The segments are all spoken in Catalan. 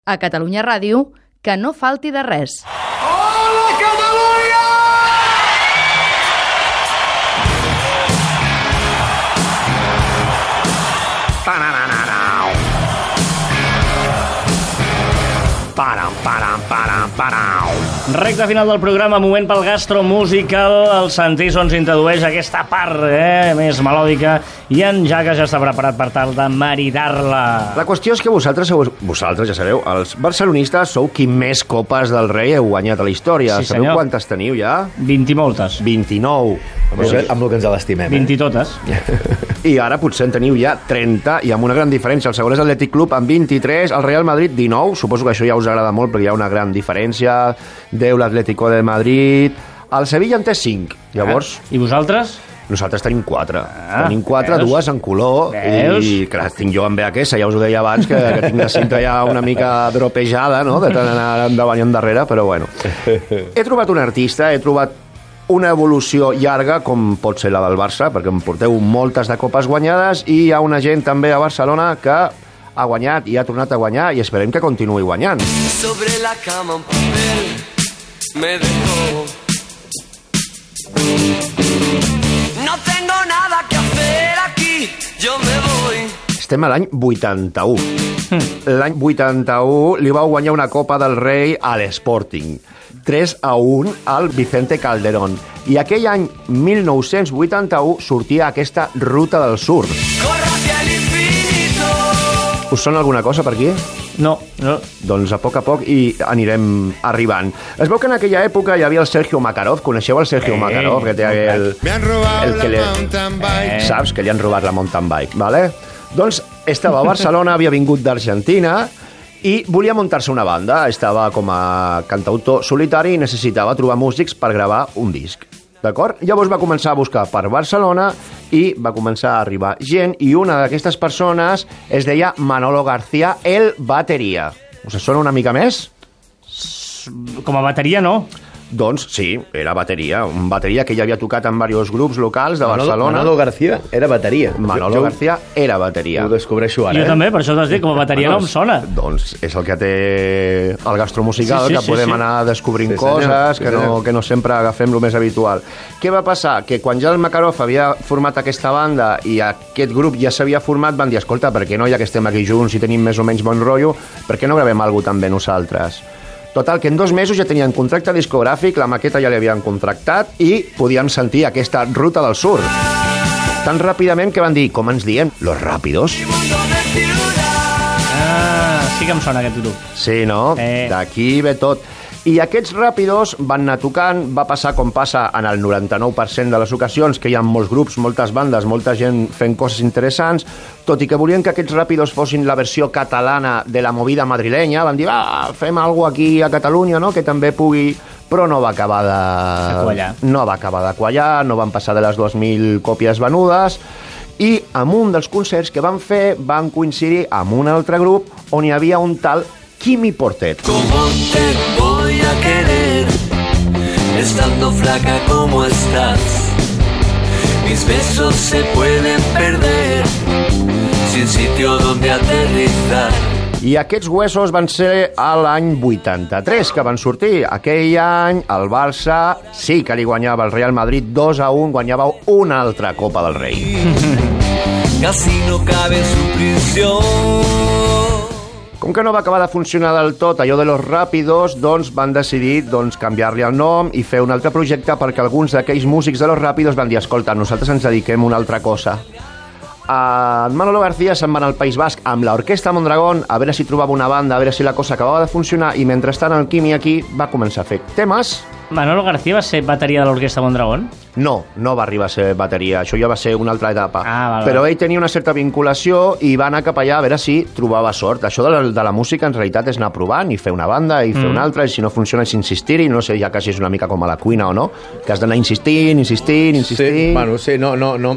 A Catalunya Ràdio, que no falti de res. Hola, Catalunya! Recte final del programa, moment pel gastro musical. El Santi ens introdueix aquesta part més melòdica i en Jaca ja està preparat per tal de maridar-la. La qüestió és que vosaltres, ja sabeu, els barcelonistes sou qui més copes del rei heu guanyat a la història. Sí, sabeu senyor. quantes teniu ja? 20 i moltes. 29. Amb el que ens l'estimem. 20 i totes. I ara potser en teniu ja 30 i amb una gran diferència. El segon és l'Atlètic Club amb 23, el Real Madrid 19. Suposo que això ja us agrada molt perquè hi ha una gran diferència. 10 l'Atlético de Madrid. El Sevilla en té 5. Llavors, I vosaltres? nosaltres tenim 4. Tenim 4, veus? dues en color. Veus? I clar, tinc jo en VHS, ja us ho deia abans, que tinc la cinta ja una mica dropejada, no?, de tant anar endavant i endarrere, però bueno. He trobat un artista, he trobat una evolució llarga, com pot ser la del Barça, perquè em porteu moltes de copes guanyades, i hi ha una gent també a Barcelona que ha guanyat i ha tornat a guanyar, i esperem que continuï guanyant. Sobre la cama un papel me dejó. No tengo nada que hacer aquí, yo me voy. Estem a l'any 81. L'any 81 li vau guanyar una Copa del Rei a l'Sporting. 3-1 al Vicente Calderón. I aquell any 1981 sortia aquesta Ruta del Sur. Corro hacia el infinito. Us sona alguna cosa per aquí? No. Doncs a poc i anirem arribant. Es veu que en aquella època hi havia el Sergio Makarov. Coneixeu el Sergio Makarov? Que té el que saps que li han robat la mountain bike, vale? Doncs estava a Barcelona, havia vingut d'Argentina i volia muntar-se una banda. Estava com a cantautor solitari i necessitava trobar músics per gravar un disc. D'acord? Llavors va començar a buscar per Barcelona i va començar a arribar gent, i una d'aquestes persones es deia Manolo García, el bateria. Us sona una mica més? Com a bateria, no. Doncs sí, era bateria. Un bateria que ja havia tocat en diversos grups locals de Barcelona. Manolo García era bateria. Manolo García era bateria. Ho descobreixo ara. Jo també, per això t'has dit, com a bateria no em sona. Doncs és el que té el gastromusical, Sí, que podem anar descobrint coses que no sempre agafem el més habitual. Què va passar? Que quan ja el Makarov havia format aquesta banda i aquest grup ja s'havia format, van dir, escolta, per què no, ja que estem aquí junts i tenim més o menys bon rotllo, per què no gravem alguna cosa també nosaltres? Total, que en 2 mesos ja tenien contracte discogràfic, la maqueta ja l'havien contractat i podíem sentir aquesta Ruta del Sur. Tan ràpidament que van dir, com ens diem? Los Rápidos. Sí que em sona aquest grup. Sí, no? D'aquí ve tot. I aquests Ràpidos van anar tocant, va passar com passa en el 99% de les ocasions, que hi ha molts grups, moltes bandes, molta gent fent coses interessants, tot i que volien que aquests Ràpidos fossin la versió catalana de la movida madrilenya, van dir, fem alguna aquí a Catalunya, no?, que també pugui... Però no va acabar de quallar. No va acabar de quallar, no van passar de les 2.000 còpies venudes, i en un dels concerts que van fer van coincidir amb un altre grup on hi havia un tal Quimi Portet. ¿Cómo te voy a querer estando flaca como estás? Mis besos se pueden perder sin sitio donde aterrizar. I aquests huesos van ser a l'any 83, que van sortir. Aquell any el Barça sí que li guanyava el Real Madrid 2-1, guanyava una altra Copa del Rei. Casi no cabe su prisión. Com que no va acabar de funcionar del tot allò de los Rápidos, doncs van decidir canviar-li el nom i fer un altre projecte, perquè alguns d'aquells músics de los Rápidos van dir, escolta, nosaltres ens dediquem a una altra cosa. En Manolo García se'n va al País Basc amb l'Orquestra Mondragón a veure si trobava una banda, a veure si la cosa acabava de funcionar, i mentrestant el Quimi aquí va començar a fer temes. Manolo García va ser bateria de l'Orquestra Mondragón? No va arribar a ser bateria, això ja va ser una altra etapa. Vale. Però ell tenia una certa vinculació i va anar cap allà a veure si trobava sort. Això de la música en realitat és anar provant i fer una banda i fer una altra, i si no funciona és insistir-hi, no sé ja quasi és una mica com a la cuina o no, que has d'anar insistint. Sí, bueno, sí, no.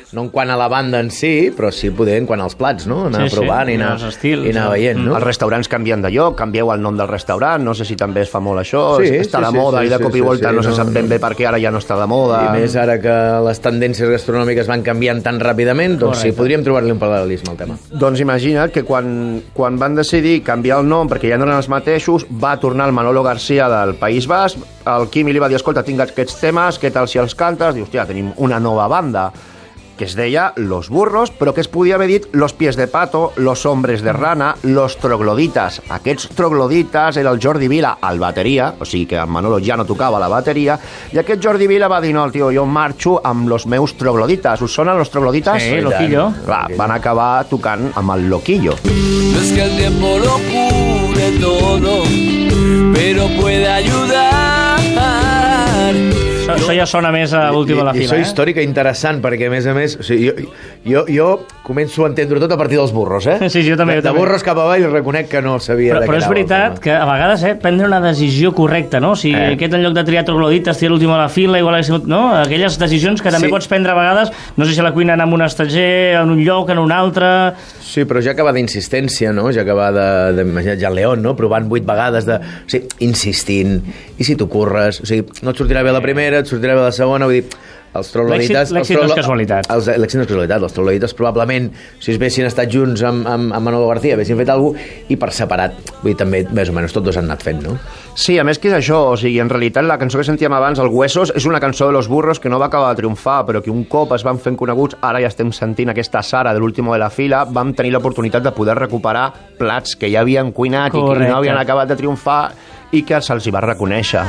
no en quant a la banda en si, però sí poder en quant als plats, no? Anar provant i anar veient, no? Els restaurants canvien de lloc, canvieu el nom del restaurant, no sé si també es fa molt això, està de moda i de cop i volta no se sap ben bé per què ara ja no està de moda. I més ara que les tendències gastronòmiques van canviant tan ràpidament, doncs sí, podríem trobar-li un paral·lelisme al tema. Doncs imagina't que quan van decidir canviar el nom perquè ja no eren els mateixos, va tornar el Manolo García del País Basc, el Quimi li va dir, escolta, tinc aquests temes, què tal si els cantes? Diu, hòstia, tenim una nova banda que es deia Los Burros, però que es podia haver dit Los Pies de Pato, Los Hombres de Rana, Los Trogloditas. Aquests troglodites era el Jordi Vila al bateria, o sigui que en Manolo ja no tocava la bateria, i aquest Jordi Vila va dir, no, tio, jo marxo amb los meus trogloditas. Us sonen los trogloditas? Sí, Loquillo. Clar, van acabar tocant amb el Loquillo. No es que el tiempo lo cure todo, pero puede ayudar. Això ja sona més a l'última a la I fila, això històrica interessant, perquè a més, o sigui, jo començo a entendre tot a partir dels burros, eh? Sí, jo també. De burros cap avall reconec que no sabia de què però és veritat que a vegades prendre una decisió correcta, no? Si aquest en lloc de triar troglodites tria l'última a la fila, igual hagués sigut, no? Aquelles decisions que també pots prendre a vegades, no sé si a la cuina anar amb un estatger, en un lloc, en un altre... Sí, però ja que va d'insistència, no? Ja que va imagina't Jan León, no? Provant 8 vegades o sigui, insistint, i si t'ho curres, o sigui, no et sortirà bé la primera, et sortirà bé la segona, vull dir, els troglodites... L'èxit no és casualitat. L'èxit no és casualitat. Els troglodites probablement, si es haguessin estat junts amb Manolo García, haguessin fet alguna cosa, i per separat, vull dir, també, més o menys, tots dos han anat fent, no? Sí, a més que és això, o sigui, en realitat la cançó que sentíem abans, El Huesos, és una cançó de Los Burros que no va acabar de triomfar, però que un cop es van fent coneguts, ara ja estem sentint aquesta Sara de l'último de la fila, vam tenir l'oportunitat de poder recuperar plats que ja havien cuinat i que no havien acabat de triomfar i que se'ls hi va reconèixer.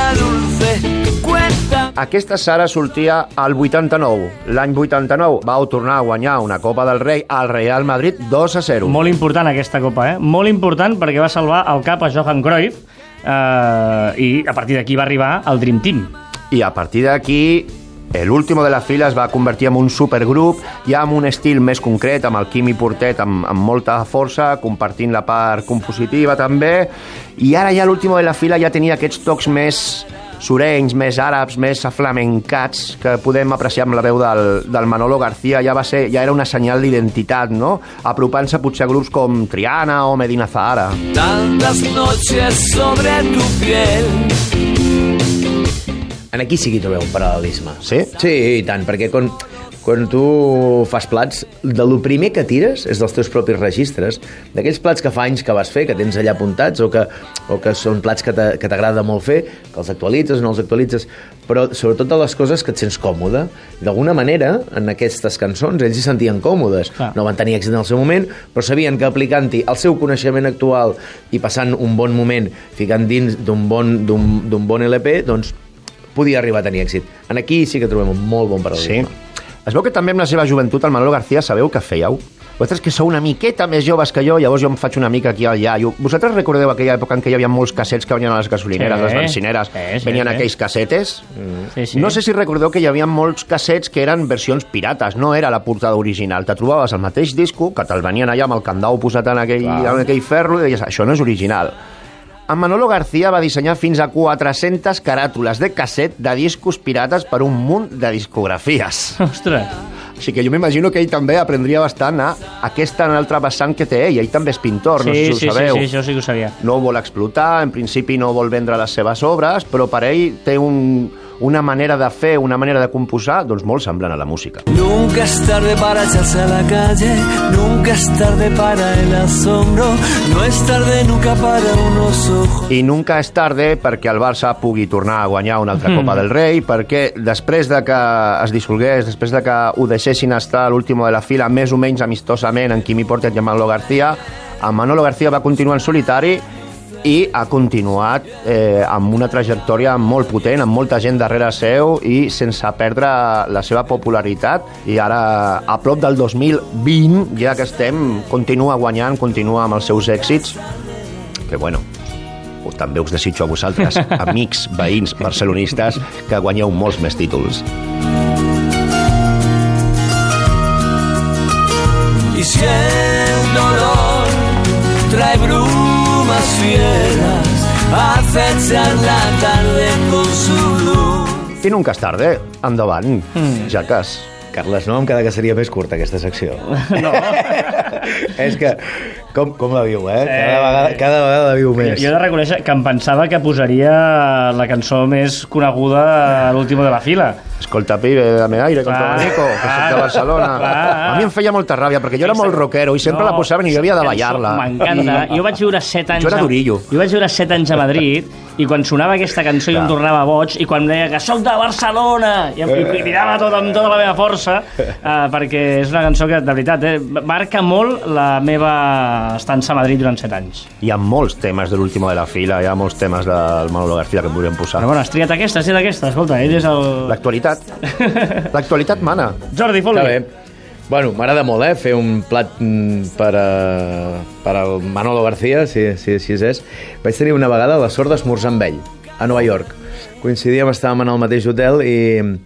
Aquesta Sara sortia al 89. L'any 89 va tornar a guanyar una Copa del Rei al Real Madrid 2-0. Molt important aquesta Copa, Molt important perquè va salvar el cap a Johan Cruyff i a partir d'aquí va arribar el Dream Team. I a partir d'aquí el último de la fila es va convertir en un supergrup, ja amb un estil més concret, amb el Quimi Portet amb molta força, compartint la part compositiva també, i ara ja l'último de la fila ja tenia aquests tocs més surenys, més àrabs, més aflamencats, que podem apreciar amb la veu del Manolo García. Ja era una senyal d'identitat, no? Apropant-se potser a grups com Triana o Medina Zahara. Tantas noches sobre tu piel. Aquí sí que hi trobeu un paral·lelisme. Sí? Sí, i tant, perquè quan tu fas plats, de lo primer que tires és dels teus propis registres, d'aquells plats que fa anys que vas fer, que tens allà apuntats, o que són plats que t'agrada molt fer, que els actualitzes o no els actualitzes, però sobretot de les coses que et sents còmode. D'alguna manera, en aquestes cançons, ells s'hi sentien còmodes. No van tenir èxit en el seu moment, però sabien que aplicant-hi el seu coneixement actual i passant un bon moment, ficant dins d'un bon LP, doncs podia arribar a tenir èxit. En aquí sí que trobem un molt bon paral·lelisme. Sí. Es veu que també amb la seva joventut el Manolo García sabeu què fèieu? Vosaltres que sou una miqueta més joves que jo, llavors jo em faig una mica aquí al llaio. Vosaltres recordeu aquella època en què hi havia molts cassets que venien a les gasolineres, les benzineres, venien aquells cassetes? Sí. No sé si recordeu que hi havia molts cassets que eren versions pirates, no era la portada original. Te trobaves el mateix disco, que te'l venien allà amb el candau posat en aquell ferro, i deies, això no és original. En Manolo García va dissenyar fins a 400 caràtules de casset de discos pirates per un munt de discografies. Ostres! Així que jo m'imagino que ell també aprendria bastant a aquesta altra vessant que té ell. Ell també és pintor, no sé si ho sabeu. Sí, això sí que ho sabia. No ho vol explotar, en principi no vol vendre les seves obres, però per ell té una manera de fer, una manera de composar, doncs molt semblant a la música. Nunca es tarde para echarse a la calle, nunca es tarde para el asombro, no es tarde nunca para unos ojos. I nunca és tarde perquè el Barça pugui tornar a guanyar una altra Copa del Rei, perquè després de que es dissolgués, després de que ho deixessin estar a l'últim de la fila, més o menys amistosament, en Quimi Portet i en Manolo García, en Manolo García va continuar en solitari i ha continuat amb una trajectòria molt potent, amb molta gent darrere seu i sense perdre la seva popularitat. I ara, a prop del 2020, ja que estem, continua guanyant, continua amb els seus èxits, que bueno, també us desitjo a vosaltres, amics, veïns barcelonistes, que guanyeu molts més títols. Y si el dolor trae brumas fieras, acechan la tarde con su luz. I nunca és tarde, endavant, jaques. Carles, no em queda que seria més curta aquesta secció. No. És que, com la viu, cada vegada la viu més. Jo he de reconèixer que em pensava que posaria la cançó més coneguda a l'últim de la fila. Escolta, pibe, dame aire con tu abanico, que soc de Barcelona. A mi em feia molta ràbia, perquè jo era molt rockero i sempre la posaven i jo havia de ballar-la. M'encanta. Jo vaig viure 7 anys... Jo era durillo. Jo vaig viure 7 anys a Madrid i quan sonava aquesta cançó jo em tornava boig i quan deia que soc de Barcelona i cridava amb tota la meva força perquè és una cançó que, de veritat, marca molt la meva estança a Madrid durant 7 anys. Hi ha molts temes de l'último de la fila, hi ha molts temes del Manolo García que podríem posar. Però bueno, has triat aquesta, escolta, ell és el... L'actualitat mana. Jordi, fot-li. Està bé. Bueno, m'agrada molt, fer un plat per al Manolo García, si és. Vaig tenir una vegada la sort d'esmorzar amb ell, a Nova York. Coincidíem, estàvem en el mateix hotel i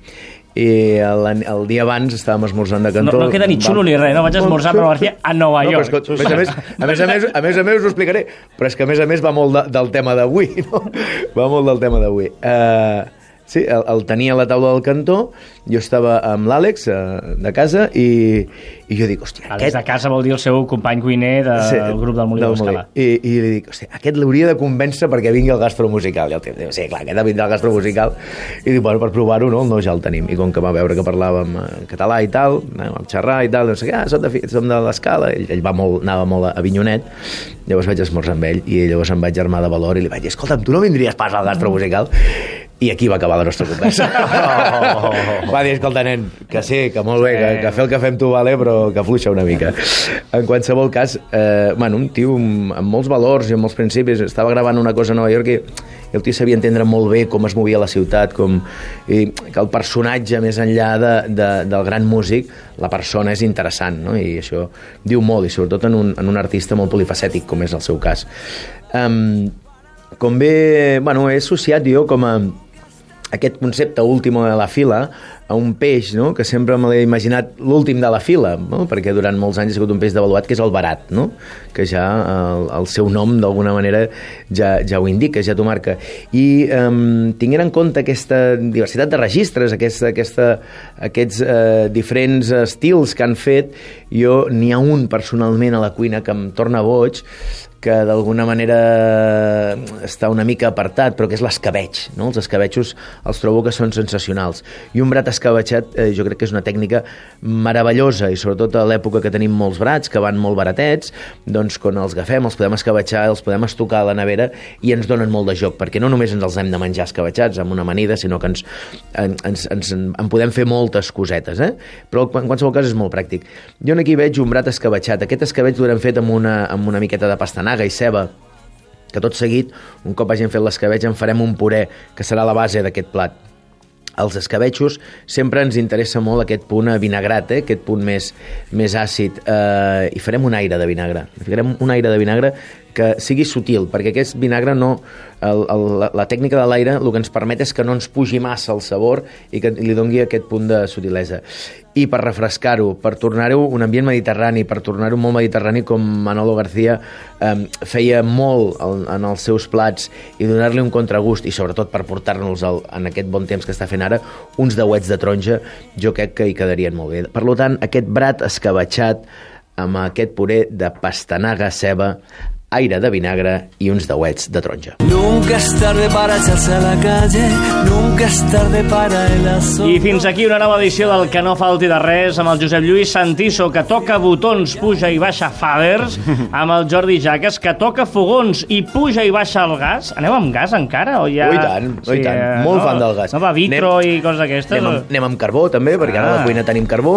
el dia abans estàvem esmorzant de cantó. No queda ni xulo ni res, no? Vaig esmorzar amb Manolo García a Nova York. A més a més us explicaré, però és que a més va molt del tema d'avui, no? Va molt del tema d'avui. Sí, el tenia a la taula del cantó, jo estava amb l'Àlex de casa i jo dic, hòstia, Àlex de casa vol dir el seu company cuiner del grup del Molí de l'Escala. I li dic, hòstia, aquest l'hauria de convèncer perquè vingui al gastromusical. I el tio diu, sí, clar, aquest ha vindrà al gastromusical. I dic, bueno, per provar-ho, no, ja el tenim. I com que va veure que parlàvem català i tal, vam xerrar i tal, no sé què, som de l'Escala. Ell anava molt a Avinyonet, llavors vaig esmorzar amb ell i llavors em vaig armar de valor i li vaig dir, escolta'm, tu no vindries pas al gastromusical? I aquí va acabar la nostra conversa. Va dir, escolta, nen, que sí, que molt bé, que fer el que fem tu vale, però que fluixa una mica. En qualsevol cas, un tio amb molts valors i amb molts principis. Estava gravant una cosa a Nova York i el tio sabia entendre molt bé com es movia la ciutat, i que el personatge, més enllà del gran músic, la persona és interessant, no? I això diu molt, i sobretot en un artista molt polifacètic, com és el seu cas. Com bé, he associat jo com a aquest concepte últim de la fila a un peix, no? Que sempre me l'he imaginat l'últim de la fila, no? Perquè durant molts anys ha sigut un peix devaluat, que és el verat, no? Que ja el seu nom d'alguna manera ja ho indica, ja t'ho marca. I tinguent en compte aquesta diversitat de registres, aquests diferents estils que han fet, jo n'hi ha un personalment a la cuina que em torna boig, que d'alguna manera està una mica apartat, però que és l'escabetx, no? Els escabetxos els trobo que són sensacionals. I un brat escabetxat jo crec que és una tècnica meravellosa, i sobretot a l'època que tenim molts brats, que van molt baratets, doncs quan els agafem, els podem escabetxar, els podem estocar a la nevera i ens donen molt de joc, perquè no només ens els hem de menjar escabetxats amb una amanida, sinó que en podem fer moltes cosetes, però en qualsevol cas és molt pràctic. Jo aquí veig un brat escabetxat. Aquest escabetx l'haurem fet amb una miqueta de pastanaga i ceba, que tot seguit, un cop hagin fet l'escabetx, en farem un puré, que serà la base d'aquest plat. Els escabetxos sempre ens interessa molt aquest punt vinagrat, aquest punt més àcid, i farem un aire de vinagre. Ficarem un aire de vinagre que sigui sutil, perquè aquest vinagre no... La tècnica de l'aire el que ens permet és que no ens pugi massa el sabor i que li doni aquest punt de sutilesa. I per refrescar-ho, per tornar-ho un ambient mediterrani, per tornar-ho molt mediterrani, com Manolo García feia molt en els seus plats, i donar-li un contragust, i sobretot per portar-nos en aquest bon temps que està fent ara, uns dauets de taronja, jo crec que hi quedarien molt bé. Per tant, aquest brat escabetxat amb aquest puré de pastanaga, ceba, aire de vinagre i uns dauets de taronja. Nunca es tarde para echarse a la calle, nunca es tarde para el asombro. I fins aquí una nova edició del Que no falti de res, amb el Josep Lluís Santiso, que toca botons, puja i baixa faders, amb el Jordi Jaques, que toca fogons i puja i baixa el gas. Aneu amb gas encara? O ja... Oh, i tant, molt fan del gas. No va vitro i coses d'aquestes? Anem amb carbó, també, perquè ara a la cuina tenim carbó,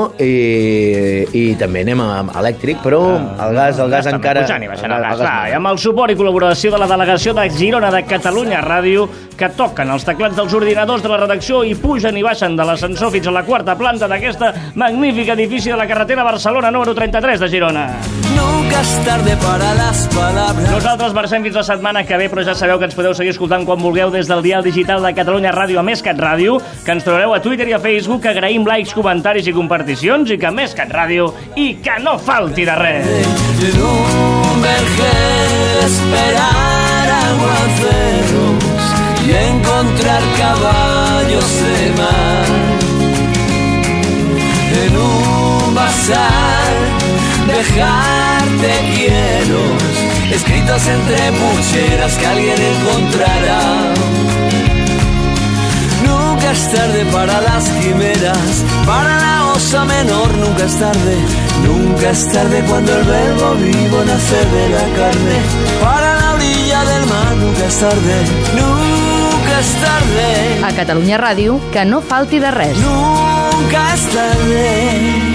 i també anem amb elèctric, però el gas encara... Pujant i baixant el gas, i amb el suport i col·laboració de la delegació de Girona de Catalunya Ràdio, que toquen els teclats dels ordinadors de la redacció i pugen i baixen de l'ascensor fins a la quarta planta d'aquesta magnífica edifici de la carretera Barcelona número 33 de Girona. Nunca es tarde para las palabras. Nosaltres marxem fins la setmana que ve, però ja sabeu que ens podeu seguir escoltant quan vulgueu des del dial digital de Catalunya Ràdio a Més Cat Ràdio, que ens trobareu a Twitter i a Facebook, que agraïm likes, comentaris i comparticions, i que Més Cat Ràdio i que no falti de res. En un vergel esperar aguaceros y encontrar caballos de mar. en un bazar, dejarte quiero, escritos entre pucheras que alguien encontrará. Nunca es tarde para las quimeras, para la osa menor nunca es tarde. Nunca es tarde cuando el verbo vivo nace de la carne. Para la orilla del mar nunca es tarde, nunca es tarde. A Catalunya Ràdio, que no falti de res. Nunca es tarde.